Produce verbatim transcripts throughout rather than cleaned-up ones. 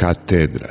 katedra.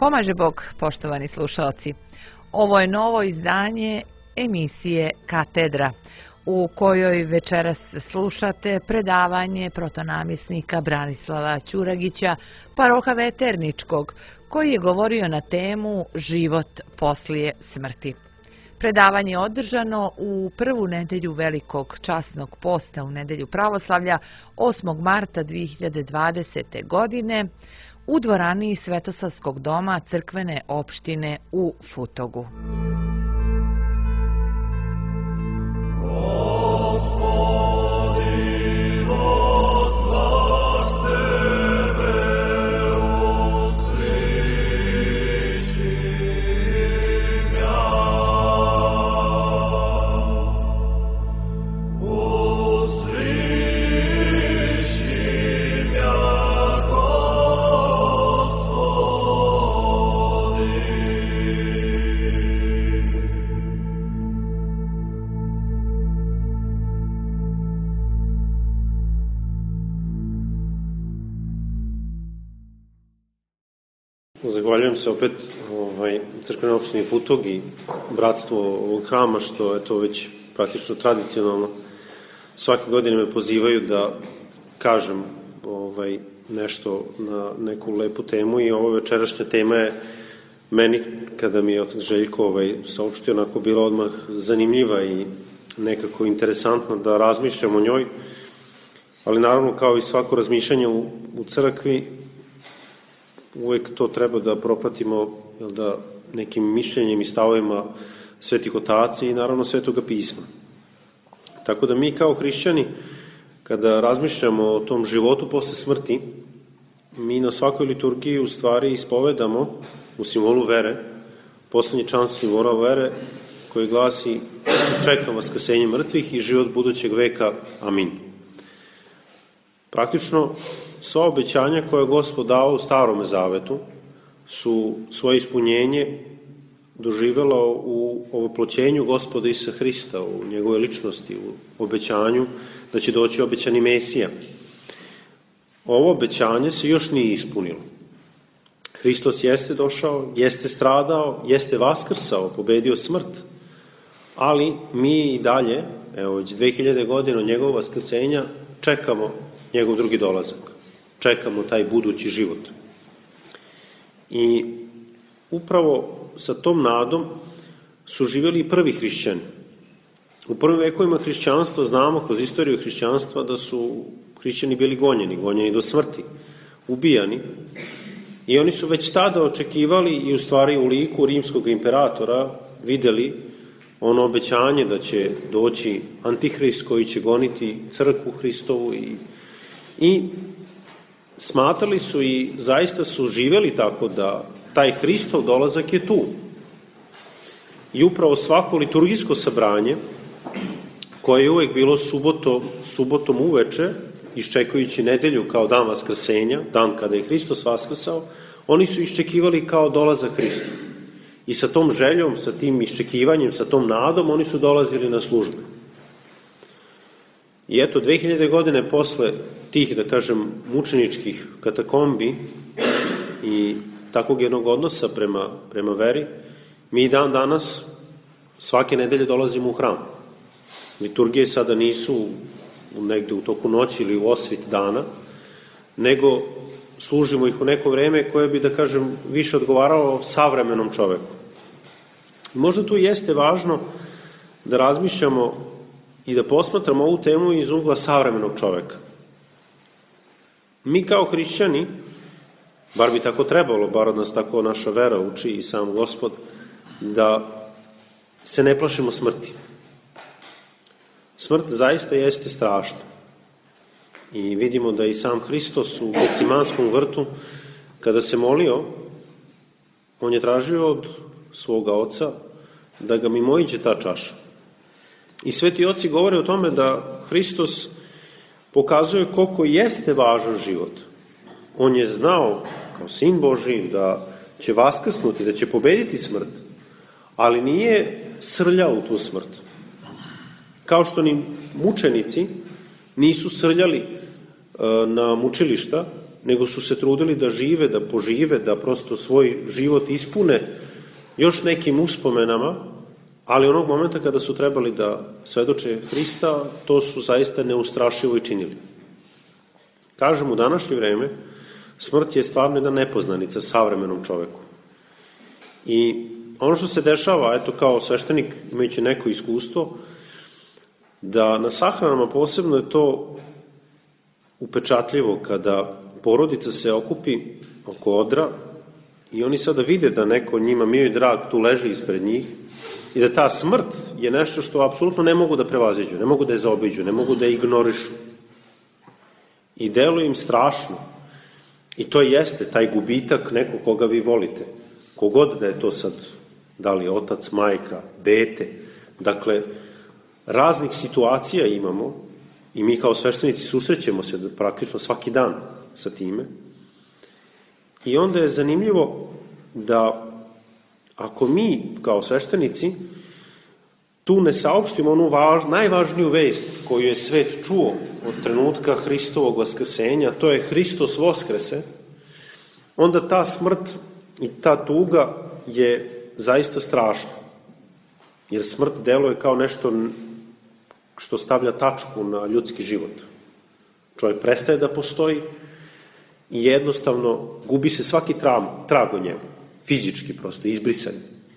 Pomaže Bog, poštovani slušalci. Ovo je novo izdanje emisije Katedra, u kojoj večeras slušate predavanje protonamisnika Branislava Ćuragića, paroha Veterničkog, koji je govorio na temu Život poslije smrti. Predavanje je održano u prvu nedelju Velikog časnog posta u nedelju pravoslavlja osmog marta dve hiljade dvadesete. godine u dvorani Svetosavskog doma crkvene opštine u Futogu. Zahvaljujem se opet ovaj, crkvenoj opštini Futog i bratstvo ovog hrama, što je to već praktično tradicionalno. Svake godine me pozivaju da kažem ovaj, nešto na neku lepu temu i ovo večerašnja tema je meni, kada mi je otac Željko ovaj, saopštio, onako bila odmah zanimljiva i nekako interesantno da razmišljam o njoj, ali naravno kao i svako razmišljanje u, u crkvi, uvek to treba da propratimo jel da, nekim mišljenjem i stavovima svetih otaca i naravno svetoga pisma. Tako da mi kao hrišćani, kada razmišljamo o tom životu posle smrti, mi na svakoj liturgiji u stvari ispovedamo u simbolu vere, poslednji čan simbola vere, koji glasi: čekam vaskrsenje mrtvih i život budućeg veka. Amin. Praktično, sva obećanja koje je Gospod dao u Starome zavetu su svoje ispunjenje doživjela u ovoploćenju Gospoda Isusa Hrista, u njegove ličnosti, u obećanju da će doći obećani Mesija. Ovo obećanje se još nije ispunilo. Hristos jeste došao, jeste stradao, jeste vaskrsao, pobedio smrt, ali mi i dalje, evo već dve hiljade godina od njegovog vaskrsenja, čekamo njegov drugi dolazak. Čekamo taj budući život. I upravo sa tom nadom su živjeli i prvi hrišćani. U prvim vekovima hrišćanstva znamo kroz istoriju hrišćanstva da su hrišćani bili gonjeni, gonjeni do smrti, ubijani. I oni su već tada očekivali i u stvari u liku rimskog imperatora videli ono obećanje da će doći Antihrist koji će goniti crkvu Hristovu i, i smatrali su i zaista su živjeli tako da taj Hristov dolazak je tu. I upravo svako liturgijsko sabranje, koje je uvek bilo subotom, subotom uveče, iščekujući nedelju kao dan vaskrsenja, dan kada je Hristos vaskrsao, oni su iščekivali kao dolazak Hrista. I sa tom željom, sa tim iščekivanjem, sa tom nadom, oni su dolazili na službu. I eto, dve hiljade godine posle tih, da kažem, mučeničkih katakombi i takvog jednog odnosa prema, prema veri, mi dan danas svake nedelje dolazimo u hram. Liturgije sada nisu negde u toku noći ili u osvit dana, nego služimo ih u neko vreme koje bi, da kažem, više odgovaralo savremenom čoveku. Možda tu jeste važno da razmišljamo i da posmatramo ovu temu iz ugla savremenog čoveka. Mi kao hrišćani, bar bi tako trebalo, bar od nas tako naša vera uči i sam Gospod, da se ne plašimo smrti. Smrt zaista jeste strašna. I vidimo da i sam Hristos u Gecimanskom vrtu, kada se molio, on je tražio od svoga oca da ga mimoiđe ta čaša. I sveti oci govore o tome da Hristos pokazuje koliko jeste važan život. On je znao, kao sin Božiji, da će vaskrsnuti, da će pobediti smrt, ali nije srljao u tu smrt. Kao što ni mučenici nisu srljali na mučilišta nego su se trudili da žive, da požive, da prosto svoj život ispune još nekim uspomenama, ali onog momenta kada su trebali da svedoče Hrista, to su zaista neustrašivo i činili. Kažem, u današnje vreme smrt je stvarno jedna nepoznanica savremenom čoveku. I ono što se dešava, eto kao sveštenik imajući neko iskustvo, da na sahranama posebno je to upečatljivo kada porodica se okupi oko odra i oni sada vide da neko njima mio i drag tu leži ispred njih i da ta smrt je nešto što apsolutno ne mogu da prevaziđu, ne mogu da je zaobiđu, ne mogu da je ignorišu. I deluje im strašno. I to jeste taj gubitak nekog koga vi volite. Kogod da je to sad, da li otac, majka, dete. Dakle, raznih situacija imamo i mi kao sveštenici susrećemo se praktično svaki dan sa time. I onda je zanimljivo da ako mi kao sveštenici tu ne saopštimo onu važ, najvažniju vest koju je svet čuo od trenutka Hristovog vaskrsenja, to je Hristos voskrese, onda ta smrt i ta tuga je zaista strašna. Jer smrt deluje kao nešto što stavlja tačku na ljudski život. Čovjek prestaje da postoji i jednostavno gubi se svaki trag o njemu, fizički prosto, izbrisan.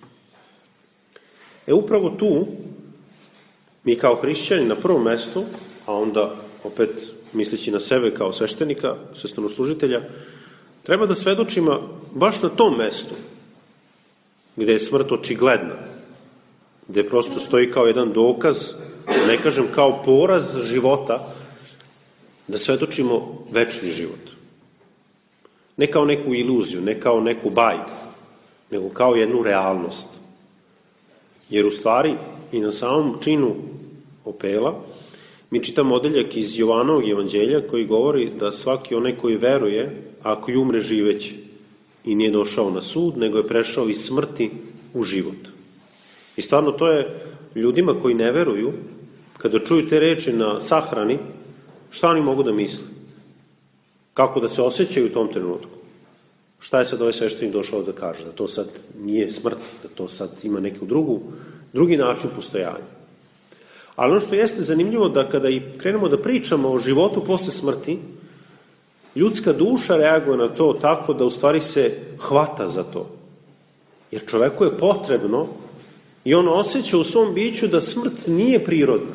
E upravo tu, mi kao hrišćani na prvom mestu, a onda opet misleći na sebe kao sveštenika, sveštenoslужitelja, treba da svedočimo baš na tom mestu, gde je smrt očigledna, gde prosto stoji kao jedan dokaz, ne kažem kao poraz života, da svedočimo večni život. Ne kao neku iluziju, ne kao neku bajku, nego kao jednu realnost. Jer u stvari i na samom činu opela mi čitamo odeljak iz Jovanovog evanđelja koji govori da svaki onaj koji veruje, ako i umre živeće i nije došao na sud, nego je prešao iz smrti u život. I stvarno to je ljudima koji ne veruju, kada čuju te reči na sahrani, šta oni mogu da misle? Kako da se osjećaju u tom trenutku? Šta je sad ovaj sveštenik došao da kaže? Da to sad nije smrt, da to sad ima neku drugu, drugi način postojanja. Ali ono što jeste zanimljivo da kada i krenemo da pričamo o životu posle smrti, ljudska duša reaguje na to tako da u stvari se hvata za to. Jer čoveku je potrebno i on osjeća u svom biću da smrt nije prirodna.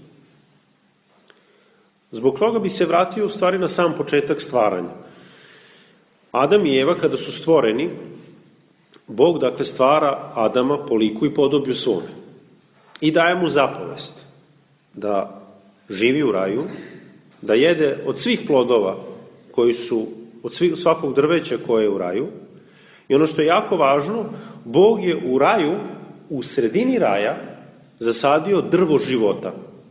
Zbog toga bi se vratio u stvari na sam početak stvaranja. Adam i Eva kada su stvoreni, Bog dakle stvara Adama po liku i podoblju svome i daje mu zapovest da živi u raju, da jede od svih plodova koji su, od svih, svakog drveća koje je u raju. I ono što je jako važno, Bog je u raju, u sredini raja, zasadio drvo života.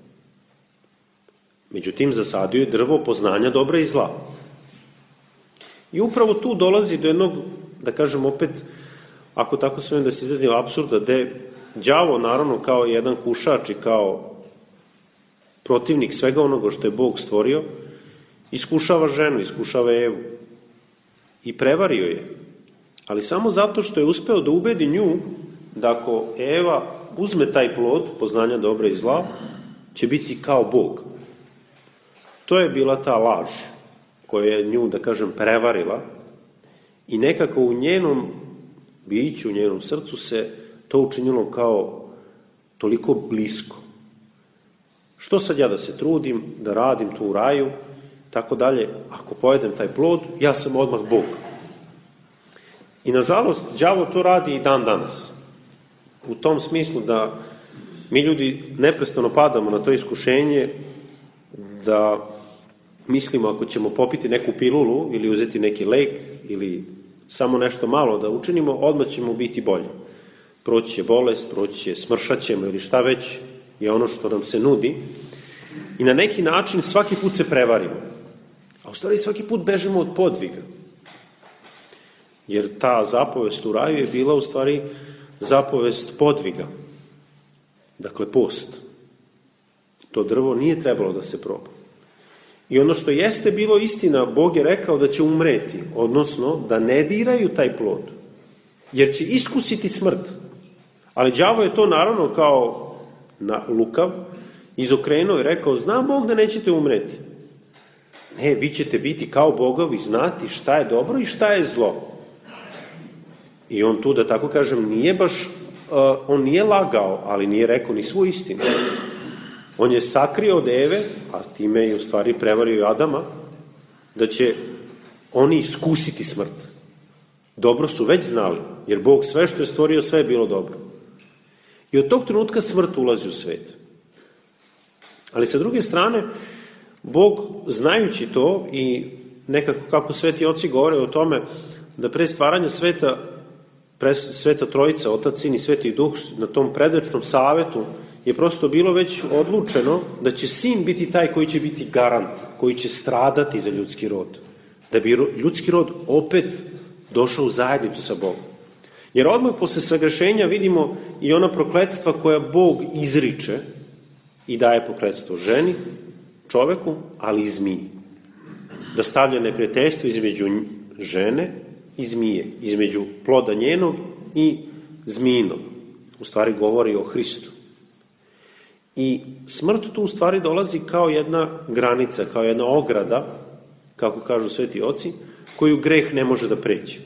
Međutim, zasadio je drvo poznanja dobra i zla. I upravo tu dolazi do jednog, da kažem opet, ako tako smijem da se izrazim, apsurda, gde đavo, naravno, kao jedan kušač i kao protivnik svega onoga što je Bog stvorio, iskušava ženu, iskušava Evu. I prevario je. Ali samo zato što je uspeo da ubedi nju da ako Eva uzme taj plod, poznanja dobra i zla, će biti kao Bog. To je bila ta laž koja je nju, da kažem, prevarila i nekako u njenom biću, u njenom srcu se to učinilo kao toliko blisko. Što sad ja da se trudim, da radim tu u raju, tako dalje, ako pojedem taj plod, ja sam odmah Bog. I nažalost, đavo to radi i dan danas. U tom smislu da mi ljudi neprestano padamo na to iskušenje da mislimo ako ćemo popiti neku pilulu ili uzeti neki lek ili samo nešto malo da učinimo, odmah ćemo biti bolji. Proći će bolest, proći će, smršat ćemo ili šta već je ono što nam se nudi. I na neki način svaki put se prevarimo. A u stvari svaki put bežimo od podviga. Jer ta zapovest u raju je bila u stvari zapovest podviga. Dakle, post. To drvo nije trebalo da se proba. I ono što jeste bilo istina, Bog je rekao da će umreti, odnosno da ne diraju taj plod, jer će iskusiti smrt. Ali đavo je to naravno kao na lukav izokrenuo i rekao, zna Bog da nećete umreti. Ne, vi ćete biti kao bogovi, znati šta je dobro i šta je zlo. I on tu, da tako kažem, nije baš, uh, on nije lagao, ali nije rekao ni svu istinu. On je sakrio od Eve, a time je u stvari prevario i Adama, da će oni iskusiti smrt. Dobro su već znali, jer Bog sve što je stvorio, sve je bilo dobro. I od tog trenutka smrt ulazi u svet. Ali sa druge strane, Bog, znajući to i nekako kako sveti oci govore o tome, da pre stvaranja sveta, pre sveta trojica, Otac, Sin i Sveti Duh, na tom predvečnom savetu, je prosto bilo već odlučeno da će Sin biti taj koji će biti garant, koji će stradati za ljudski rod. Da bi ljudski rod opet došao u zajednicu sa Bogom. Jer odmah posle sagrešenja vidimo i ona prokletstva koja Bog izriče i daje prokletstvo ženi, čoveku, ali i zmiji. Da stavlja neprijateljstvo između žene i zmije, između ploda njenog i zmijinog. U stvari govori o Hristu. I smrt tu u stvari dolazi kao jedna granica, kao jedna ograda, kako kažu sveti oci, koju greh ne može da pređe.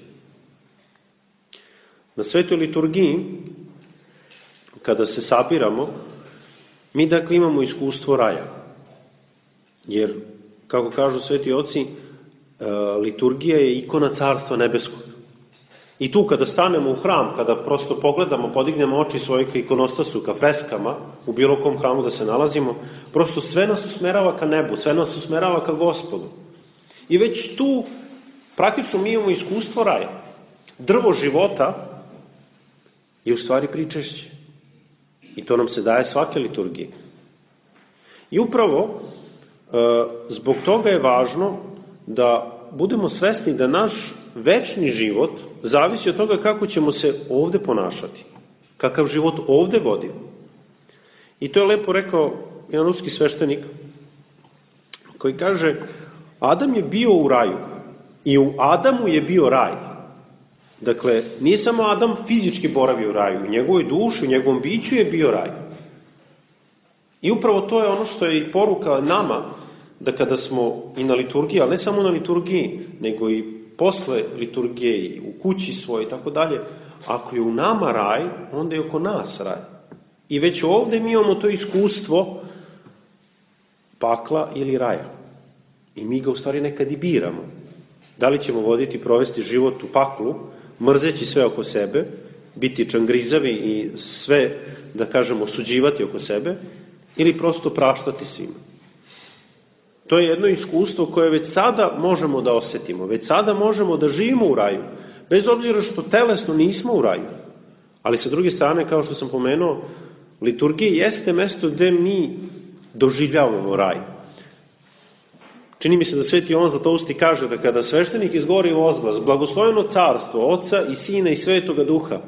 Na svetoj liturgiji, kada se sabiramo, mi dakle imamo iskustvo raja. Jer, kako kažu sveti oci, liturgija je ikona Carstva nebeskog. I tu kada stanemo u hram, kada prosto pogledamo, podignemo oči svoje ka ikonostasu, ka freskama, u bilo kom hramu da se nalazimo, prosto sve nas usmerava ka nebu, sve nas usmerava ka Gospodu. I već tu praktično mi imamo iskustvo raja. Drvo života je u stvari pričešće. I to nam se daje svake liturgije. I upravo zbog toga je važno da budemo svesni da naš večni život zavisi od toga kako ćemo se ovde ponašati, kakav život ovde vodimo. I to je lepo rekao jedan ruski sveštenik koji kaže, Adam je bio u raju i u Adamu je bio raj. Dakle, nije samo Adam fizički boravio u raju, u njegovoj duši, u njegovom biću je bio raj. I upravo to je ono što je i poruka nama, da kada smo i na liturgiji, ali ne samo na liturgiji, nego i posle liturgije i u kući svoje i tako dalje, ako je u nama raj, onda je oko nas raj. I već ovde mi imamo to iskustvo pakla ili raja. I mi ga u stvari nekad i biramo. Da li ćemo voditi i provesti život u paklu, mrzeći sve oko sebe, biti čangrizavi i sve, da kažemo, osuđivati oko sebe, ili prosto praštati svima. To je jedno iskustvo koje već sada možemo da osetimo, već sada možemo da živimo u raju, bez obzira što telesno nismo u raju. Ali sa druge strane, kao što sam pomenuo, liturgija jeste mesto gde mi doživljavamo raj. Čini mi se da Sveti Jovan Zlatousti kaže da kada sveštenik izgovori ozglas, blagosloveno carstvo Oca i Sina i Svetoga Duha,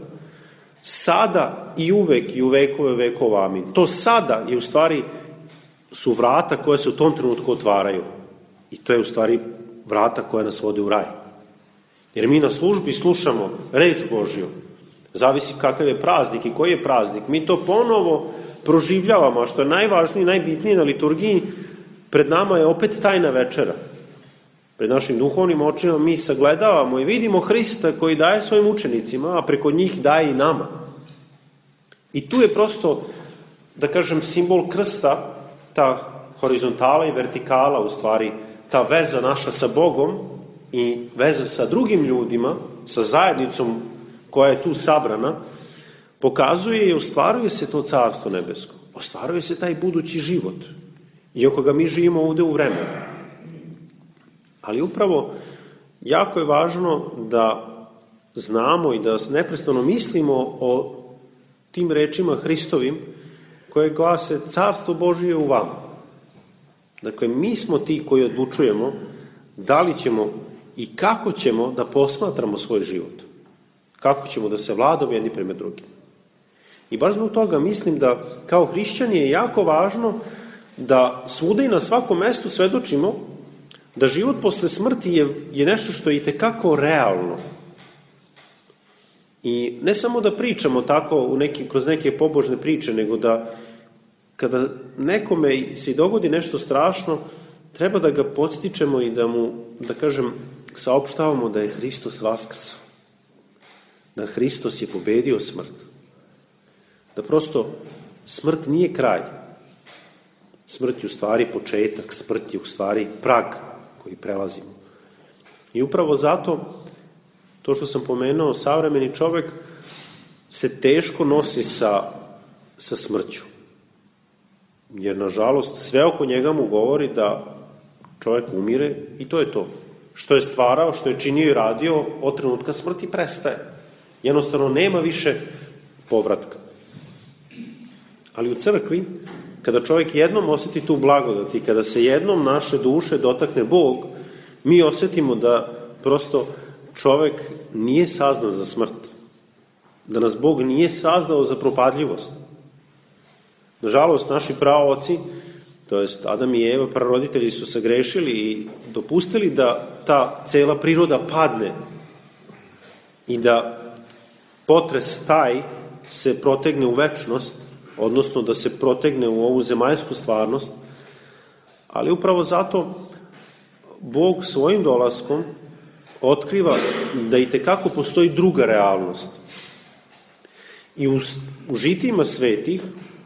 sada i uvek i u vekove vekova, amin. To sada je u stvari su vrata koje se u tom trenutku otvaraju. I to je u stvari vrata koja nas vode u raj. Jer mi na službi slušamo reč Božju. Zavisi kakav je praznik i koji je praznik. Mi to ponovo proživljavamo, a što je najvažnije i najbitnije na liturgiji, pred nama je opet tajna večera. Pred našim duhovnim očima mi sagledavamo i vidimo Hrista koji daje svojim učenicima, a preko njih daje i nama. I tu je prosto, da kažem, simbol krsta, ta horizontala i vertikala, u stvari, ta veza naša sa Bogom i veza sa drugim ljudima, sa zajednicom koja je tu sabrana, pokazuje i ostvaruje se to carstvo nebesko. Ostvaruje se taj budući život. Iako ga mi živimo ovde u vremenu. Ali upravo, jako je važno da znamo i da neprestano mislimo o tim rečima Hristovim koje glase Carstvo Božije je u vama. Dakle, mi smo ti koji odlučujemo da li ćemo i kako ćemo da posmatramo svoj život. Kako ćemo da se vladamo jedni prema drugim. I baš zbog toga mislim da kao hrišćani je jako važno da svuda i na svakom mestu svedočimo da život posle smrti je, je nešto što je itekako realno. I ne samo da pričamo tako u neki, kroz neke pobožne priče, nego da kada nekome se dogodi nešto strašno, treba da ga podstičemo i da mu, da kažem, saopštavamo da je Hristos vaskrsao. Da Hristos je pobedio smrt. Da prosto smrt nije kraj. Smrt je u stvari početak, smrt je u stvari prag koji prelazimo. I upravo zato, to što sam pomenuo, savremeni čovek se teško nosi sa, sa smrću. Jer, nažalost, sve oko njega mu govori da čovjek umire i to je to. Što je stvarao, što je činio i radio, od trenutka smrti prestaje. Jednostavno nema više povratka. Ali u crkvi, kada čovjek jednom osjeti tu blagodat i kada se jednom naše duše dotakne Bog, mi osjetimo da prosto čovjek nije sazdan za smrt. Da nas Bog nije sazdao za propadljivost. Nažalost, naši praoci, to jest Adam i Eva, praroditelji, su se grešili i dopustili da ta cela priroda padne i da potres taj se protegne u večnost, odnosno da se protegne u ovu zemaljsku stvarnost, ali upravo zato Bog svojim dolaskom otkriva da itekako postoji druga realnost. I u, u žitijima svetih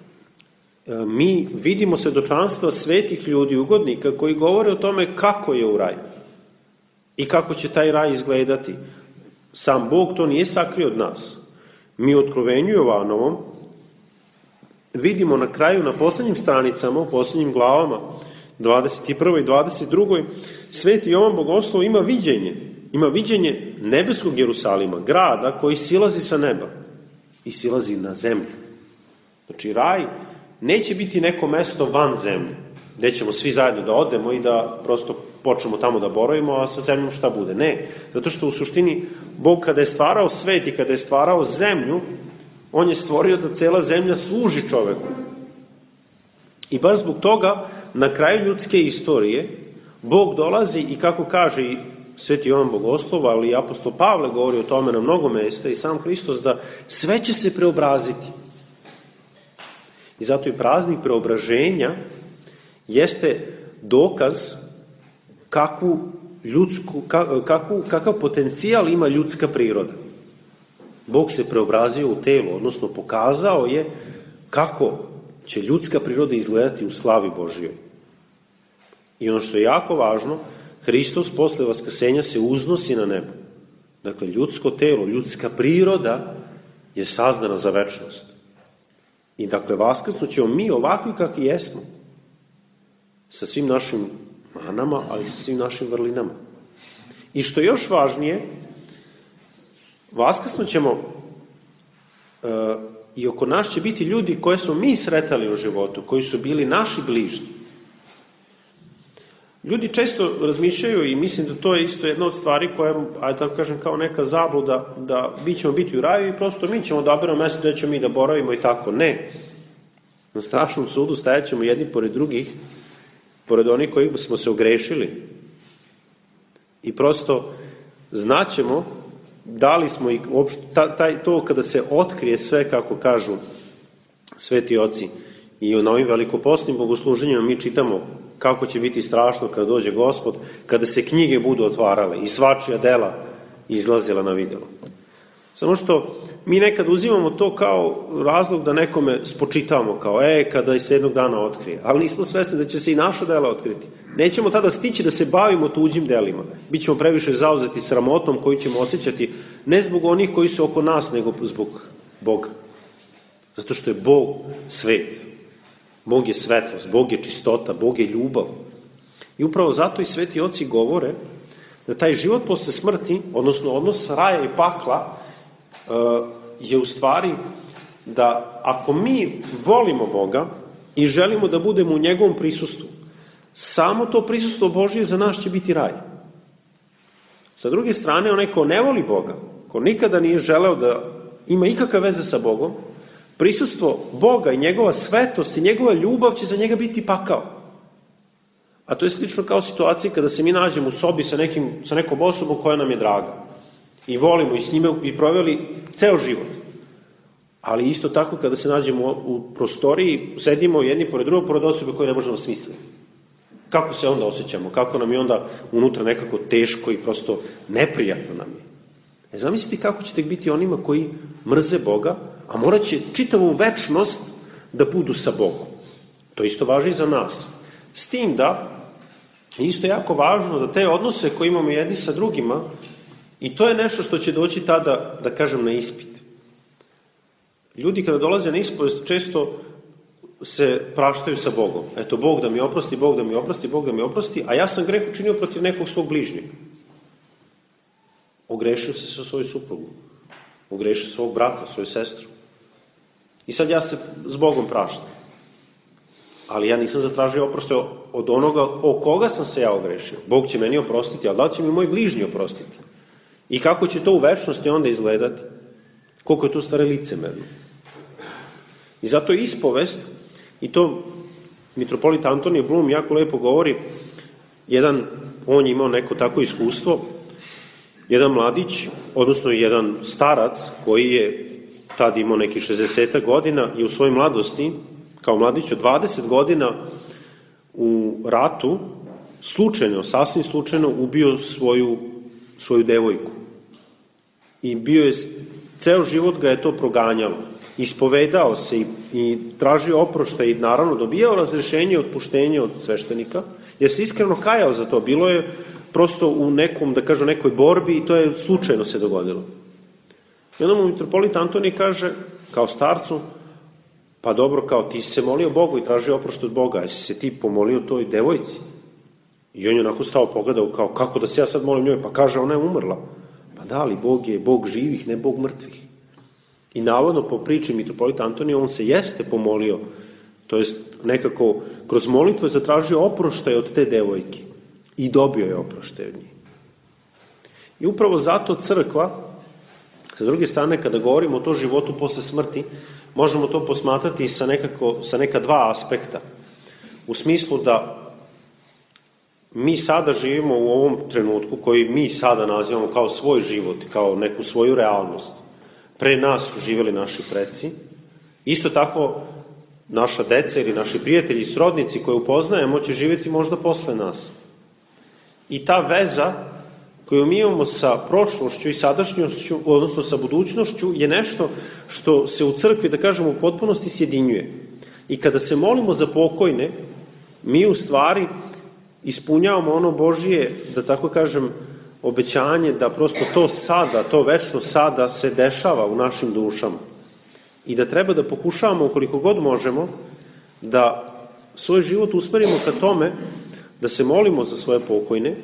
mi vidimo svedočanstva svetih ljudi, ugodnika, koji govore o tome kako je u raju i kako će taj raj izgledati. Sam Bog to nije sakrio od nas. Mi u Otkrovenju Jovanovom vidimo na kraju, na poslednjim stranicama, u poslednjim glavama, dvadeset prvoj i dvadeset drugoj Sveti Jovan Bogoslov ima viđenje. Ima viđenje nebeskog Jerusalima, grada koji silazi sa neba i silazi na zemlju. Znači, raj neće biti neko mesto van zemlje, gde ćemo svi zajedno da odemo i da prosto počnemo tamo da boravimo, a sa zemljom šta bude. Ne, zato što u suštini Bog kada je stvarao svet i kada je stvarao zemlju, on je stvorio da cela zemlja služi čoveku. I baš zbog toga, na kraju ljudske istorije, Bog dolazi i, kako kaže i Sveti Jovan Bogoslov, ali i apostol Pavle govori o tome na mnogo mesta, i sam Hristos, da sve će se preobraziti. I zato i praznik preobraženja jeste dokaz kakvu ljudsku, kakvu, kakav potencijal ima ljudska priroda. Bog se preobrazio u telo, odnosno pokazao je kako će ljudska priroda izgledati u slavi Božjoj. I ono što je jako važno, Hristos posle vaskrsenja se uznosi na nebo. Dakle, ljudsko telo, ljudska priroda je sazdana za večnost. I dakle, vaskrsnut ćemo mi ovakvi kakvi jesmo. Sa svim našim manama, ali sa svim našim vrlinama. I što je još važnije, vaskrsnut ćemo e, i oko nas će biti ljudi koje smo mi sretali u životu, koji su bili naši bližni. Ljudi često razmišljaju, i mislim da to je isto jedna od stvari koja, ajde tako kažem, kao neka zabluda, da mi ćemo biti u raju i prosto mi ćemo da oberemo mesto gde ćemo mi da boravimo i tako. Ne. Na strašnom sudu stajat ćemo jedni pored drugih, pored onih koji smo se ogrešili. I prosto znaćemo da li smo i taj, to kada se otkrije sve, kako kažu sveti oci, i na ovim velikoposnim bogosluženjima mi čitamo kako će biti strašno kada dođe Gospod, kada se knjige budu otvarale i svačija dela izlazila na videlo. Samo što mi nekad uzimamo to kao razlog da nekome spočitavamo, kao e, kada se jednog dana otkrije. Ali nismo svesni da će se i naša dela otkriti. Nećemo tada stići da se bavimo tuđim delima. Bićemo previše zauzeti sramotom koju ćemo osjećati ne zbog onih koji su oko nas, nego zbog Boga. Zato što je Bog svet. Bog je svetlost, Bog je čistota, Bog je ljubav. I upravo zato i sveti oci govore da taj život posle smrti, odnosno odnos raja i pakla, je u stvari da ako mi volimo Boga i želimo da budemo u njegovom prisustvu, samo to prisustvo Božje za nas će biti raj. Sa druge strane, onaj ko ne voli Boga, ko nikada nije želeo da ima ikakve veze sa Bogom, Prisustvo Boga i njegova svetost i njegova ljubav će za njega biti pakao. A to je slično kao situacija kada se mi nađemo u sobi sa, nekim, sa nekom osobom koja nam je draga. I volimo i s njime i proveli ceo život. Ali isto tako kada se nađemo u prostoriji, sedimo jedni pored drugog, pored osobe koje ne možemo smisliti. Kako se onda osjećamo? Kako nam je onda unutra nekako teško i prosto neprijatno nam je? E, zamislite kako ćete biti onima koji mrze Boga, a morat će čitavu večnost da budu sa Bogom. To isto važi i za nas. S tim da, isto jako važno da te odnose koje imamo jedni sa drugima, i to je nešto što će doći tada, da kažem, na ispit. Ljudi kada dolaze na ispovest često se praštaju sa Bogom. Eto, Bog da mi oprosti, Bog da mi oprosti, Bog da mi oprosti, a ja sam greh učinio protiv nekog svog bližnjeg. Ogrešio se sa svoju suprugu. Ogrešio svog brata, svoju sestru. I sad ja se s Bogom praštam. Ali ja nisam zatražio oproste od onoga o koga sam se ja ogrešio. Bog će meni oprostiti, ali da li će mi moj bližnji oprostiti? I kako će to u večnosti onda izgledati? Koliko je to stvari licemerno. I zato je ispovest, i to mitropolit Antonije Blum jako lepo govori, jedan, on je imao neko tako iskustvo, jedan mladić, odnosno jedan starac koji je tad imao nekih šezdeset godina i u svojoj mladosti, kao mladić od dvadeset godina u ratu, slučajno, sasvim slučajno ubio svoju, svoju devojku. I bio je, ceo život ga je to proganjalo. Ispovedao se i, i tražio oproštaj i naravno dobijao razrešenje i otpuštenje od sveštenika, jer se iskreno kajao za to. Bilo je prosto u nekom, da kažem, nekoj borbi i to je slučajno se dogodilo. I onda mu mitropolit Antonij kaže, kao starcu, pa dobro, kao ti si se molio Bogu i tražio oproštaj od Boga, jesi se ti pomolio toj devojci? I on je onako stao pogledao, kao kako da se ja sad molim njoj, pa kaže ona je umrla. Pa da, ali Bog je Bog živih, ne Bog mrtvih. I navodno po priči mitropolita Antonija on se jeste pomolio, to jest nekako kroz molitvu zatražio oproštaj od te devojke i dobio je oproštaj od nje. I upravo zato crkva, sa druge strane kada govorimo o to životu posle smrti, možemo to posmatrati sa, nekako, sa neka dva aspekta. U smislu da mi sada živimo u ovom trenutku koji mi sada nazivamo kao svoj život, kao neku svoju realnost. Pre nas su živeli naši preci. Isto tako naša deca ili naši prijatelji i srodnici koje upoznajemo će živjeti možda posle nas. I ta veza koju mi imamo sa prošlošću i sadašnjošću, odnosno sa budućnošću, je nešto što se u crkvi, da kažemo, u potpunosti sjedinjuje. I kada se molimo za pokojne, mi u stvari ispunjavamo ono Božije, da tako kažem, obećanje da prosto to sada, to večno sada se dešava u našim dušama. I da treba da pokušavamo, koliko god možemo, da svoj život usmerimo ka tome, da se molimo za svoje pokojne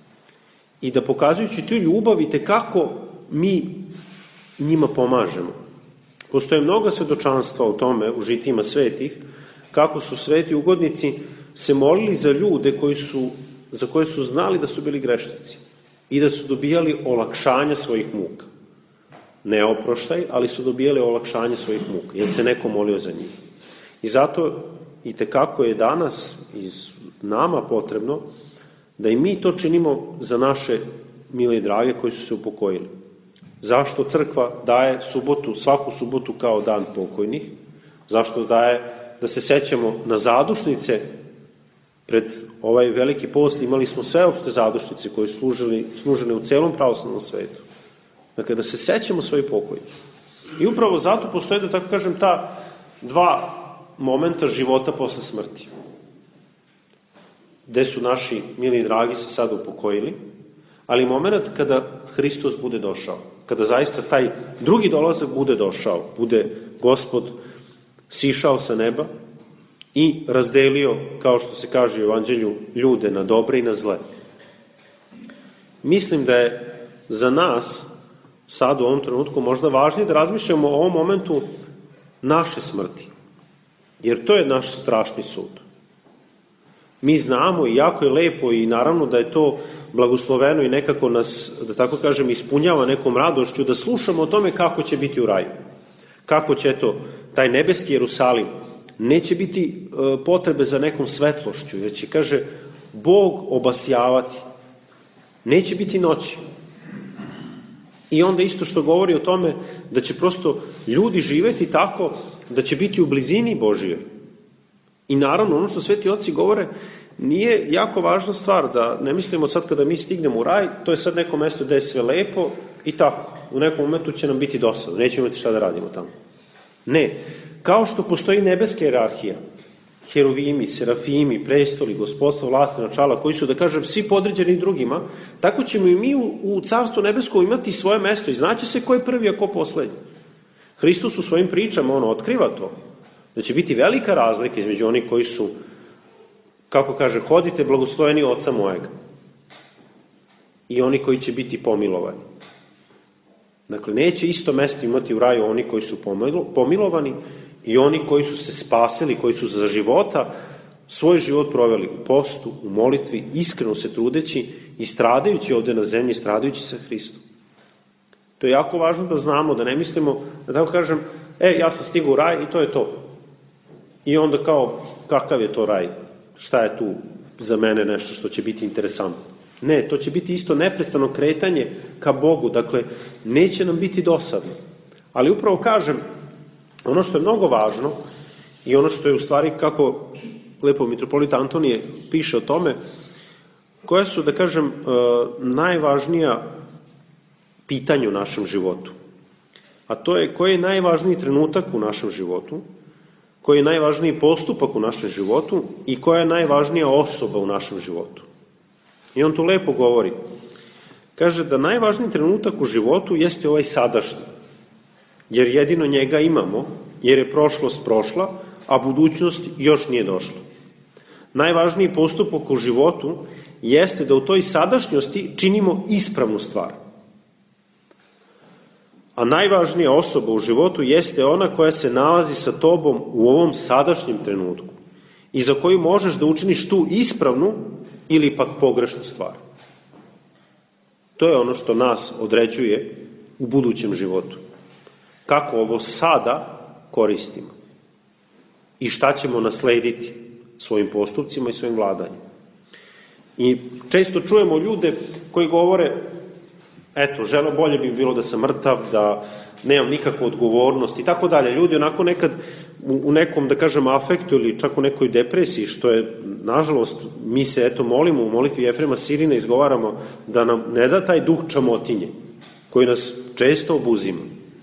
i da pokazujući tu ljubav i tekako mi njima pomažemo. Postoje mnoga svedočanstva o tome u žitijima svetih, kako su sveti ugodnici se molili za ljude koji su, za koje su znali da su bili grešnici i da su dobijali olakšanja svojih muka. Ne oproštaj, ali su dobijali olakšanje svojih muka, jer se neko molio za njih. I zato i tekako je danas iz nama potrebno da i mi to činimo za naše mile i drage koji su se upokojili. Zašto crkva daje subotu, svaku subotu kao dan pokojnih? Zašto daje da se sećamo na zadušnice? Pred ovaj veliki post imali smo sveopšte zadušnice koje su služili, služene u celom pravoslavnom svetu. Dakle, da se sećamo svoji pokojnih. I upravo zato postoje, da tako kažem, ta dva momenta života posle smrti. Gde su naši mili i dragi se sad upokojili, ali moment kada Hristos bude došao, kada zaista taj drugi dolazak bude došao, bude Gospod sišao sa neba i razdelio, kao što se kaže u Evanđelju, ljude na dobre i na zle. Mislim da je za nas sad u ovom trenutku možda važnije da razmišljamo o ovom momentu naše smrti. Jer to je naš strašni sud. Mi znamo i jako je lepo i naravno da je to blagosloveno i nekako nas, da tako kažem, ispunjava nekom radošću da slušamo o tome kako će biti u raju. Kako će to taj nebeski Jerusalim, neće biti potrebe za nekom svetlošću, jer će, kaže, Bog obasjavati. Neće biti noći. I onda isto što govori o tome da će prosto ljudi živeti tako da će biti u blizini Božije. I naravno, ono što sveti oci govore, nije jako važna stvar da ne mislimo sad kada mi stignemo u raj, to je sad neko mesto gde je sve lepo i tako. U nekom momentu će nam biti dosadno, nećemo imati šta da radimo tamo. Ne, kao što postoji nebeska hijerarhija, heruvimi, serafimi, prestoli, gospodstvo, vlasti, načala, koji su, da kažem, svi podređeni drugima, tako ćemo i mi u, u Carstvu nebeskom imati svoje mesto i znaće se ko je prvi, a ko poslednji. Hristos u svojim pričama, ono, otkriva to, da će biti velika razlika između onih koji su, kako kaže, hodite blagosloveni Oca mojega, i oni koji će biti pomilovani. Dakle, neće isto mesto imati u raju oni koji su pomilovani i oni koji su se spasili, koji su za života svoj život proveli u postu, u molitvi, iskreno se trudeći i stradajući ovde na zemlji, stradajući sa Hristom. To je jako važno da znamo, da ne mislimo, da tako kažem, e, ja sam stigao u raj i to je to. I onda kao, kakav je to raj? Šta je tu za mene nešto što će biti interesantno? Ne, to će biti isto neprestano kretanje ka Bogu, dakle, neće nam biti dosadno. Ali upravo kažem, ono što je mnogo važno i ono što je u stvari, kako lepo mitropolit Antonije piše o tome, koje su, da kažem, najvažnija pitanja u našem životu. A to je koji je najvažniji trenutak u našem životu, koji je najvažniji postupak u našem životu i koja je najvažnija osoba u našem životu. I on tu lepo govori. Kaže da najvažniji trenutak u životu jeste ovaj sadašnji. Jer jedino njega imamo, jer je prošlost prošla, a budućnost još nije došla. Najvažniji postupak u životu jeste da u toj sadašnjosti činimo ispravnu stvar. A najvažnija osoba u životu jeste ona koja se nalazi sa tobom u ovom sadašnjem trenutku i za koju možeš da učiniš tu ispravnu ili pak pogrešnu stvar. To je ono što nas određuje u budućem životu. Kako ovo sada koristimo i šta ćemo naslediti svojim postupcima i svojim vladanjem. I često čujemo ljude koji govore, eto, želo bolje bi bilo da sam mrtav, da nemam nikakvu odgovornost i tako dalje. Ljudi onako nekad u nekom, da kažem, afektu ili čak u nekoj depresiji, što je, nažalost, mi se eto molimo u molitvi Jefrema Sirina, izgovaramo da nam ne da taj duh čamotinje, koji nas često obuzima.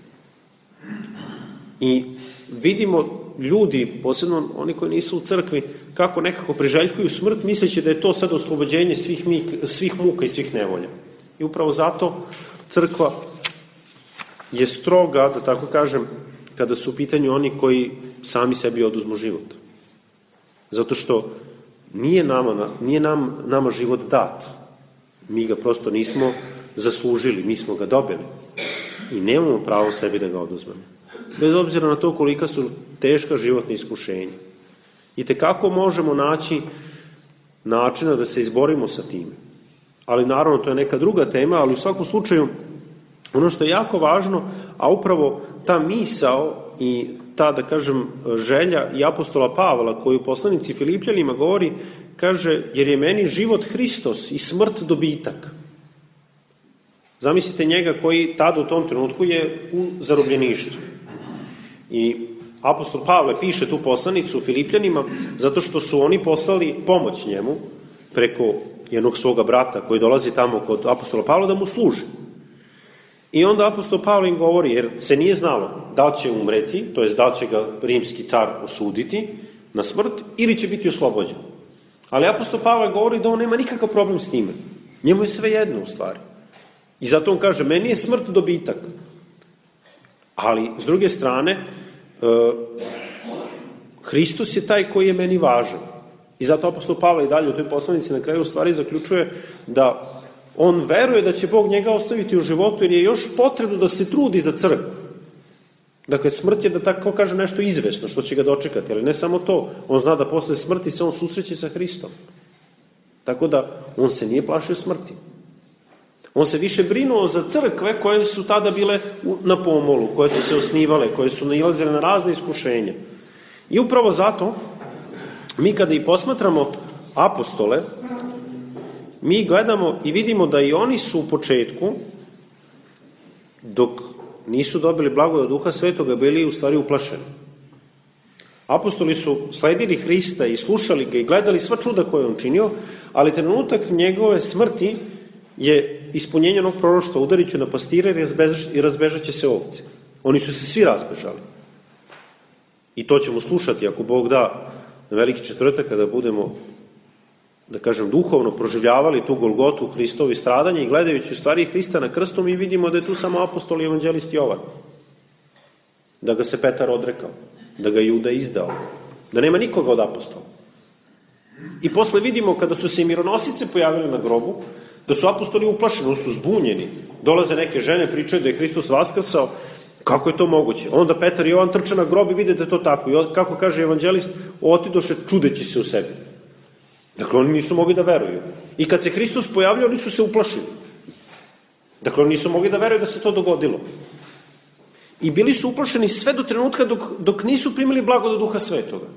I vidimo ljudi, posebno oni koji nisu u crkvi, kako nekako priželjkuju smrt, misleći da je to sad oslobođenje svih, mi, svih muka i svih nevolja. I upravo zato crkva je stroga, da tako kažem, kada su u pitanju oni koji sami sebi oduzmu život. Zato što nije nama, nije nam, nama život dat. Mi ga prosto nismo zaslužili, mi smo ga dobili. I nemamo pravo sebi da ga oduzmemo. Bez obzira na to kolika su teška životna iskušenja. I tekako možemo naći načina da se izborimo sa tim. Ali naravno to je neka druga tema, ali u svakom slučaju ono što je jako važno, a upravo ta misao i ta, da kažem, želja i apostola Pavla koju poslanici Filipljanima govori, kaže, jer je meni život Hristos i smrt dobitak. Zamislite njega koji tada u tom trenutku je u zarobljeništvu. I apostol Pavle piše tu poslanicu Filipljanima zato što su oni poslali pomoć njemu preko jednog svoga brata koji dolazi tamo kod apostola Pavla da mu služi. I onda apostol Pavle im govori, jer se nije znalo da li će umreti, to je da li će ga rimski car osuditi na smrt ili će biti oslobođen. Ali apostol Pavle govori da on nema nikakav problem s time. Njemu je sve jedno u stvari. I zato on kaže, meni je smrt dobitak. Ali, s druge strane, Hristos je taj koji je meni važan. I zato apostol Pavle i dalje u toj poslanici na kraju u stvari zaključuje da on veruje da će Bog njega ostaviti u životu jer je još potrebno da se trudi za crkvu. Dakle, smrt je, da tako kaže, nešto izvesno što će ga dočekati, ali ne samo to. On zna da posle smrti se on susreće sa Hristom. Tako da, on se nije plašio smrti. On se više brinuo za crkve koje su tada bile na pomolu, koje su se osnivale, koje su nailazile na razne iskušenja. I upravo zato, mi kada i posmatramo apostole, mi gledamo i vidimo da i oni su u početku, dok nisu dobili blagodat Duha Svetoga, bili u stvari uplašeni. Apostoli su sledili Hrista i slušali ga i gledali sva čuda koje on činio, ali trenutak njegove smrti je ispunjenje onog proroštva: udarit ću na pastire i razbežat će se ovce. Oni su se svi razbežali. I to ćemo slušati, ako Bog da, na veliki četvrtak, kada budemo, da kažem, duhovno proživljavali tu Golgotu, Hristovi stradanje, i gledajući u stvari Hrista na krstu, mi vidimo da je tu samo apostol i evanđelist Jovan. Da ga se Petar odrekao, da ga Juda izdao, da nema nikoga od apostola. I posle vidimo, kada su se i mironosice pojavili na grobu, da su apostoli uplašeni, oni su zbunjeni. Dolaze neke žene, pričaju da je Hristos vaskrsao. Kako je to moguće? Onda Petar i Jovan trče na grob i vide da je to tako. I kako kaže evanđelist, otidoše čudeći se u sebi. Dakle, oni nisu mogli da veruju. I kad se Hristos pojavljao, oni su se uplašili. Dakle, oni nisu mogli da veruju da se to dogodilo. I bili su uplašeni sve do trenutka dok, dok nisu primili blagodat Duha Svetoga.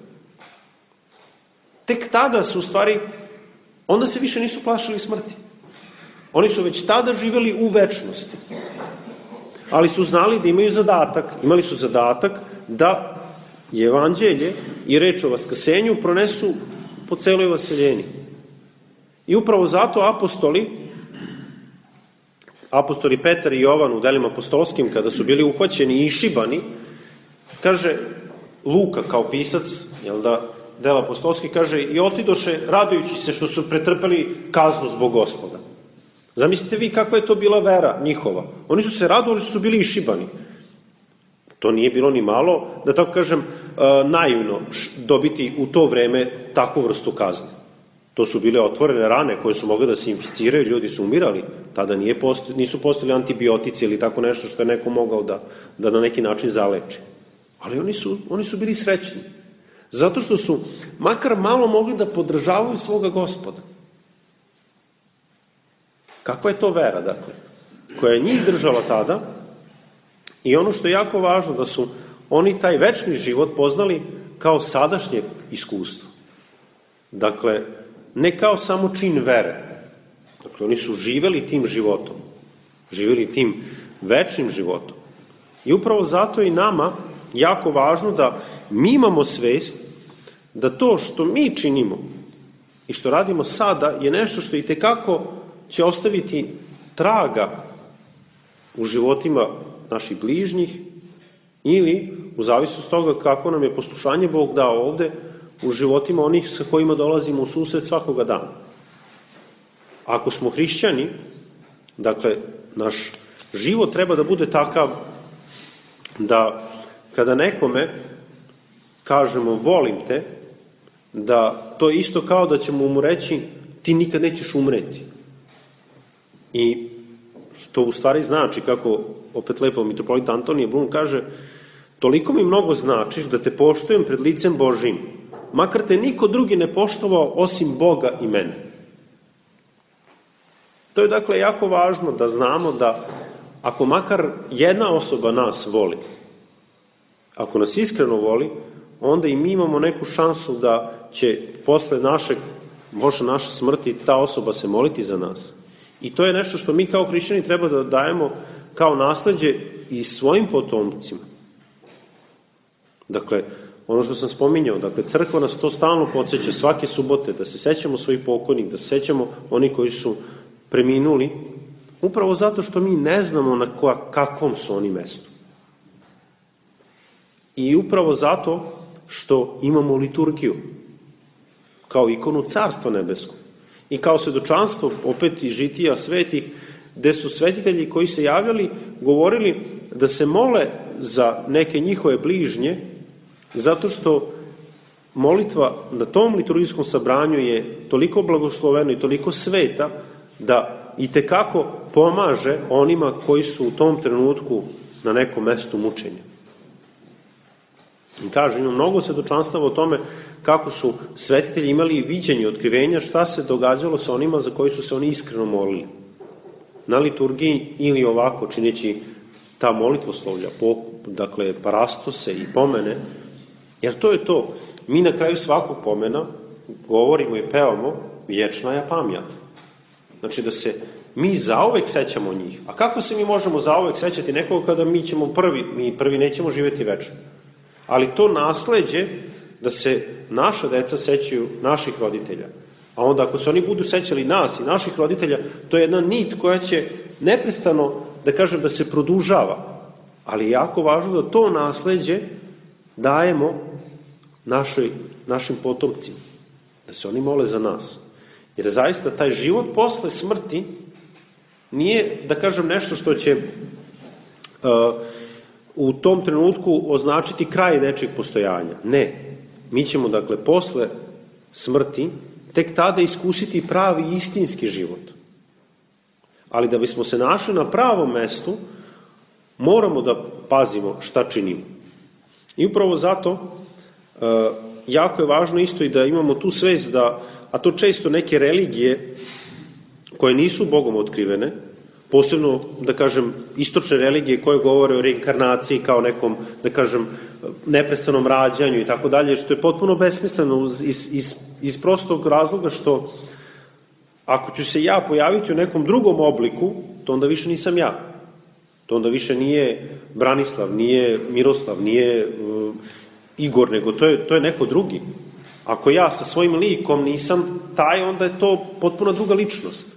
Tek tada su u stvari, onda se više nisu plašili smrti. Oni su već tada živeli u večnosti. Ali su znali da imaju zadatak, imali su zadatak da je evanđelje i reč o vaskrsenju pronesu po celoj vaseljeni. I upravo zato apostoli, apostoli Petar i Jovan u delima apostolskim, kada su bili uhvaćeni i išibani, kaže Luka kao pisac, jel da, dela apostolski, kaže, i otidoše radujući se što su pretrpeli kaznu zbog Gospoda. Zamislite vi kakva je to bila vera njihova. Oni su se radovali što su bili išibani. To nije bilo ni malo, da tako kažem, naivno dobiti u to vreme takvu vrstu kazne. To su bile otvorene rane koje su mogle da se inficiraju, ljudi su umirali. Tada nije posto, nisu postali antibiotici ili tako nešto što je neko mogao da, da na neki način zaleči. Ali oni su, oni su bili srećni. Zato što su makar malo mogli da podržavaju svoga Gospoda. Kakva je to vera, dakle, koja je njih držala tada, i ono što je jako važno, da su oni taj večni život poznali kao sadašnje iskustvo. Dakle, ne kao samo čin vere. Dakle, oni su živeli tim životom, živeli tim večnim životom. I upravo zato i nama jako važno da mi imamo svest da to što mi činimo i što radimo sada je nešto što i tekako će ostaviti traga u životima naših bližnjih ili, u zavisnosti toga kako nam je poslušanje Bog dao ovde, u životima onih sa kojima dolazimo u susret svakoga dana. Ako smo hrišćani, dakle, naš život treba da bude takav da kada nekome kažemo volim te, da to je isto kao da ćemo mu reći ti nikad nećeš umreti. I što u stvari znači, kako opet lepo mitropolit Antonije Brun kaže, toliko mi mnogo značiš da te poštujem pred licem Božim, makar te niko drugi ne poštovao osim Boga i mene. To je dakle jako važno da znamo da ako makar jedna osoba nas voli, ako nas iskreno voli, onda i mi imamo neku šansu da će posle našeg, možda naše smrti, ta osoba se moliti za nas. I to je nešto što mi kao hrišćani treba da dajemo kao nasleđe i svojim potomcima. Dakle, ono što sam spominjao, dakle, crkva nas to stalno podsjeća svake subote, da se sećamo svojih pokojnih, da se sećamo oni koji su preminuli, upravo zato što mi ne znamo na kakvom su oni mestu. I upravo zato što imamo liturgiju, kao ikonu Carstva nebeskog. I kao svedočanstvo, opet i žitija svetih, gde su svetitelji koji se javljali, govorili da se mole za neke njihove bližnje, zato što molitva na tom liturgijskom sabranju je toliko blagoslovena i toliko sveta, da itekako pomaže onima koji su u tom trenutku na nekom mestu mučenja. I kaže, ima mnogo svedočanstava o tome kako su svetitelji imali viđenje, otkrivenja šta se događalo sa onima za koji su se oni iskreno molili. na liturgiji ili ovako čineći ta molitvoslovlja, dakle parastose i pomene, jer to je to. Mi na kraju svakog pomena govorimo i pevamo vječna je pamjat. Znači da se mi zauvek sećamo njih. A kako se mi možemo zauvek sećati nekoga kada mi ćemo prvi, mi prvi nećemo živjeti večno. Ali to nasleđe da se naša deca sećaju naših roditelja. A onda ako se oni budu sećali nas i naših roditelja, to je jedna nit koja će neprestano, da kažem, da se produžava. Ali je jako važno da to nasleđe dajemo našoj, našim potomcima. Da se oni mole za nas. Jer zaista taj život posle smrti nije, da kažem, nešto što će uh, u tom trenutku označiti kraj nečeg postojanja. Ne. Mi ćemo, dakle, posle smrti tek tada iskusiti pravi istinski život. Ali da bismo se našli na pravom mestu, moramo da pazimo šta činimo. I upravo zato uh, jako je važno isto i da imamo tu svest da, a to često neke religije koje nisu Bogom otkrivene, posebno, da kažem, istočne religije koje govore o reinkarnaciji kao nekom, da kažem, neprestanom rađanju i tako dalje, što je potpuno besmisleno iz, iz, iz prostog razloga što ako ću se ja pojaviti u nekom drugom obliku, to onda više nisam ja. To onda više nije Branislav, nije Miroslav, nije uh, Igor, nego to je, to je neko drugi. Ako ja sa svojim likom nisam taj, onda je to potpuno druga ličnost.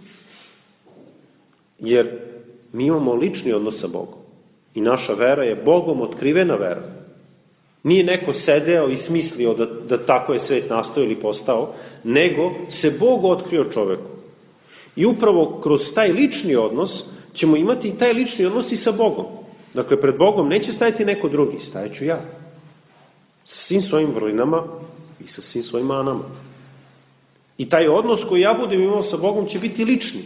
Jer mi imamo lični odnos sa Bogom. I naša vera je Bogom otkrivena vera. Nije neko sedeo i smislio da, da tako je svet nastao ili postao, nego se Bog otkrio čoveku. I upravo kroz taj lični odnos ćemo imati i taj lični odnos i sa Bogom. Dakle, pred Bogom neće stajati neko drugi, stajeću ja. Sa svim svojim vrlinama i sa svim svojim manama. I taj odnos koji ja budem imao sa Bogom će biti lični.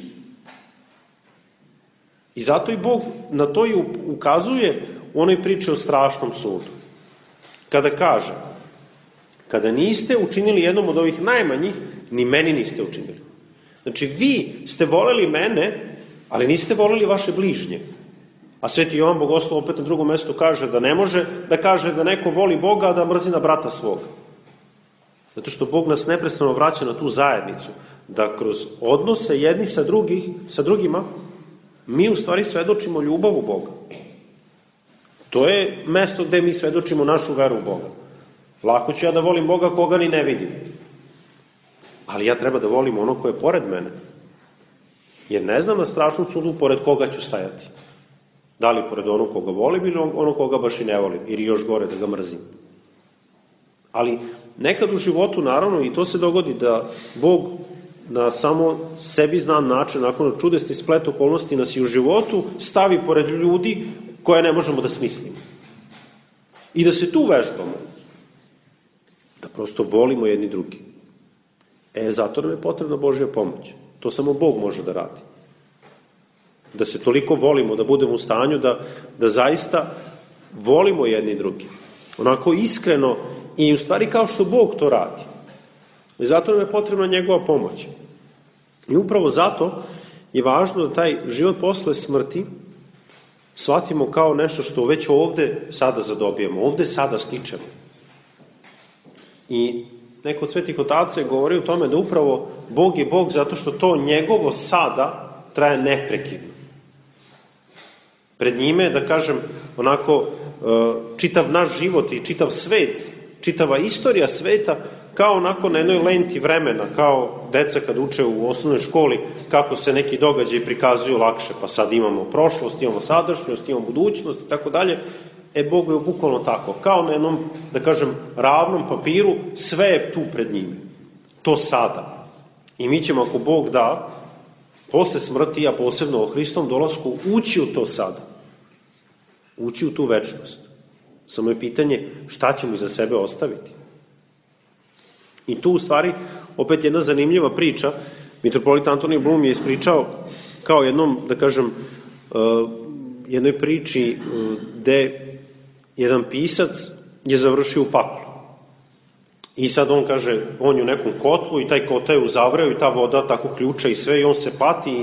I zato i Bog na to i ukazuje u onoj priči o strašnom sudu. Kada kaže, kada niste učinili jednom od ovih najmanjih, ni meni niste učinili. Znači, vi ste voleli mene, ali niste voleli vaše bližnje. A Sveti Jovan Bogoslov opet na drugom mestu kaže da ne može da kaže da neko voli Boga, a da mrzi na brata svoga. Zato što Bog nas neprestano vraća na tu zajednicu, da kroz odnose jedni sa, drugih, sa drugima, mi u stvari svedočimo ljubav u Boga. To je mesto gde mi svedočimo našu veru u Boga. Lako ću ja da volim Boga koga ni ne vidim. Ali ja treba da volim ono koje je pored mene. Jer ne znam na strašnom sudu pored koga ću stajati. Da li pored onog koga volim ili onog koga baš i ne volim. Ili još gore da ga mrzim. Ali nekad u životu, naravno, i to se dogodi da Bog na samo sebi znan način, nakon čudesni splet okolnosti nas i u životu stavi pored ljudi koje ne možemo da smislimo. I da se tu vežbamo. Da prosto volimo jedni drugi. E, zato nam je potrebna Božja pomoć. To samo Bog može da radi. Da se toliko volimo, da budemo u stanju da, da zaista volimo jedni drugi. Onako iskreno i u stvari kao što Bog to radi. I zato nam je potrebna njegova pomoć. I upravo zato je važno da taj život posle smrti shvatimo kao nešto što već ovde sada zadobijemo, ovde sada stičemo. I neko od svetih otaca je govorio o tome da upravo Bog je Bog zato što to njegovo sada traje neprekidno. Pred njime, da kažem, onako čitav naš život i čitav svet, čitava istorija sveta, kao onako na jednoj lenti vremena, kao deca kad uče u osnovnoj školi, kako se neki događaji prikazuju lakše, pa sad imamo prošlost, imamo sadašnjost, imamo budućnost i tako dalje. E, Bog je bukvalno tako, kao na jednom, da kažem, ravnom papiru, sve je tu pred njim. To sada. I mi ćemo, ako Bog da, posle smrti, a posebno o Hristom dolasku, ući u to sada. Ući u tu večnost. Samo je pitanje šta ćemo iza sebe ostaviti. I tu, u stvari, opet jedna zanimljiva priča. Mitropolit Antonije Blum je ispričao kao jednom, da kažem, jednoj priči gde jedan pisac je završio u paklu. I sad on kaže, on je u nekom kotlu i taj kota je uzavreo i ta voda tako ključa i sve i on se pati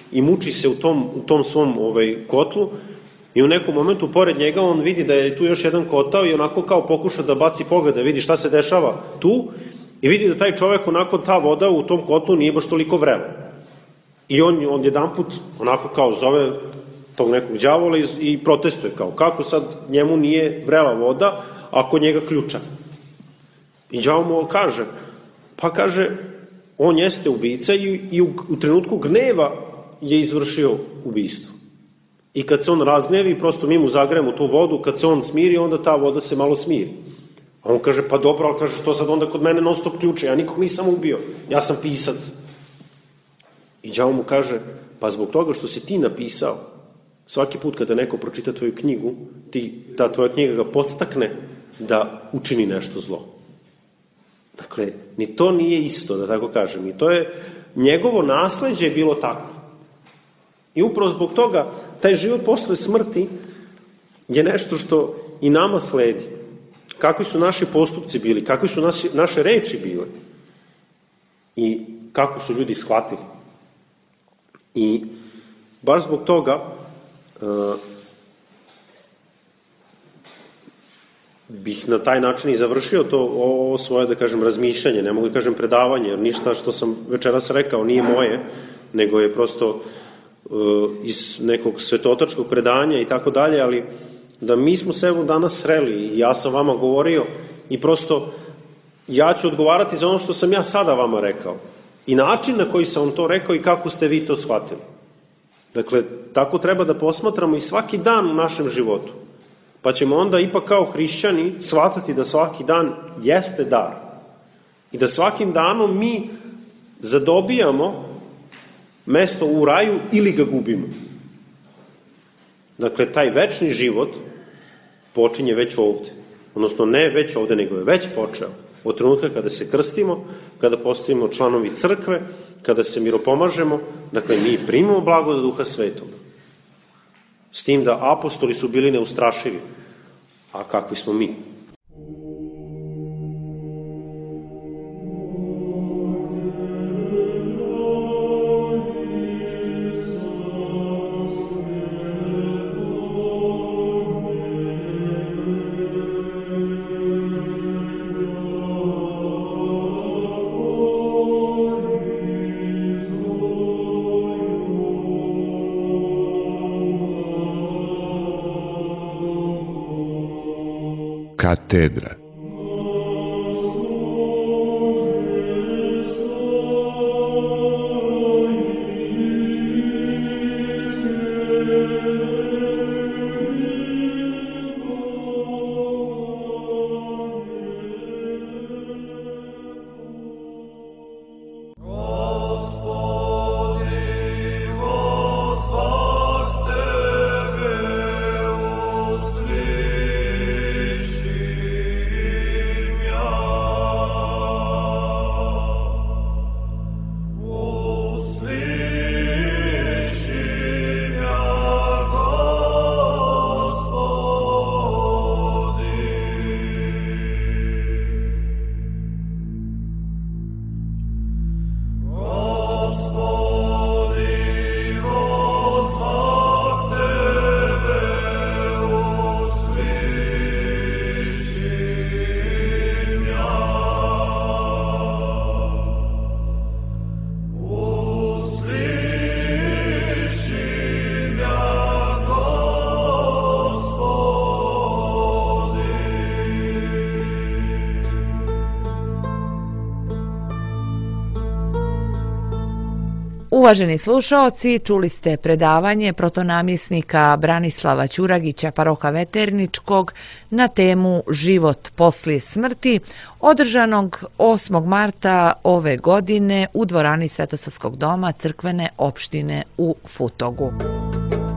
i muči se u tom, u tom svom ovaj, kotlu i u nekom momentu pored njega on vidi da je tu još jedan kotao i onako kao pokuša da baci pogled, da vidi šta se dešava tu i vidi da taj čovek onako ta voda u tom kotlu nije baš toliko vrela. I on, on jedan put onako kao zove tog nekog đavola i, i protestuje kao kako sad njemu nije vrela voda, a kod njega ključa. I đavo mu kaže, pa kaže, on jeste ubica i, i u, u trenutku gneva je izvršio ubistvo. I kad se on razgnevi, prosto mi mu zagremo tu vodu, kad se on smiri, onda ta voda se malo smiri. A on kaže, pa dobro, ali kaže, što sad onda kod mene non stop ključe, ja nikog nisam ubio, ja sam pisac. I đavo mu kaže, pa zbog toga što si ti napisao, svaki put kada neko pročita tvoju knjigu, ti, ta tvoja knjiga ga podstakne da učini nešto zlo. Dakle, ni to nije isto, da tako kažem. I to je, njegovo nasleđe je bilo tako. I upravo zbog toga, taj život posle smrti je nešto što i nama sledi. Kakvi su naši postupci bili, kakvi su naši, naše reči bile i kako su ljudi shvatili. I baš zbog toga uh, bih na taj način i završio to ovo svoje, da kažem, razmišljanje, ne mogu da kažem predavanje, jer ništa što sam večeras rekao nije moje, nego je prosto uh, iz nekog svetotačkog predanja i tako dalje, ali da mi smo se evo danas sreli i ja sam vama govorio i prosto ja ću odgovarati za ono što sam ja sada vama rekao i način na koji sam vam to rekao i kako ste vi to shvatili. Dakle, tako treba da posmatramo i svaki dan u našem životu. Pa ćemo onda ipak kao hrišćani shvatiti da svaki dan jeste dar. I da svakim danom mi zadobijamo mesto u raju ili ga gubimo. Dakle, taj večni život počinje već ovde. Odnosno, ne već ovde, nego je već počeo. Od trenutka kada se krstimo, kada postavimo članovi crkve, kada se miropomažemo, dakle, mi primamo blagodat Duha Svetog. S tim da apostoli su bili neustrašivi. A kakvi smo mi? Katedra. Uvaženi slušaoci, čuli ste predavanje protonamjesnika Branislava Ćuragića, paroha Veterničkog, na temu Život poslije smrti, održanog osmog marta ove godine u dvorani Svetosavskog doma crkvene opštine u Futogu.